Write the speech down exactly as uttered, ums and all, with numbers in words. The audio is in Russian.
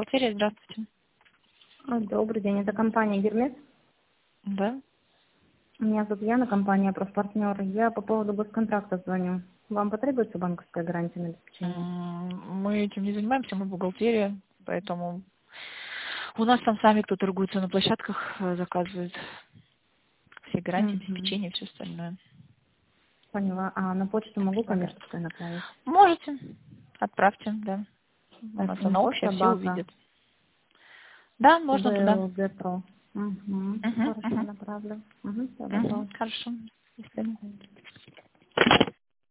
Бухгалтерия, здравствуйте. А, Добрый день, это компания Гермес. Да. Меня зовут Яна, компания «Профпартнер». Я по поводу госконтракта звоню. Вам потребуется банковская гарантия на обеспечение? М, Мы этим не занимаемся, мы бухгалтерия, поэтому у нас там сами, кто торгуется на площадках, э, заказывает все гарантии, Угу. обеспечения и все остальное. Поняла. А на почту могу Предлагаю. коммерческое направить? Можете, отправьте, да. У нас Это она инфо общая, все собака увидят. Да, можно туда. БЛГ Про. Угу. Угу, Хорошо, угу, направлю. Угу, все, угу. добро. Хорошо. До свидания.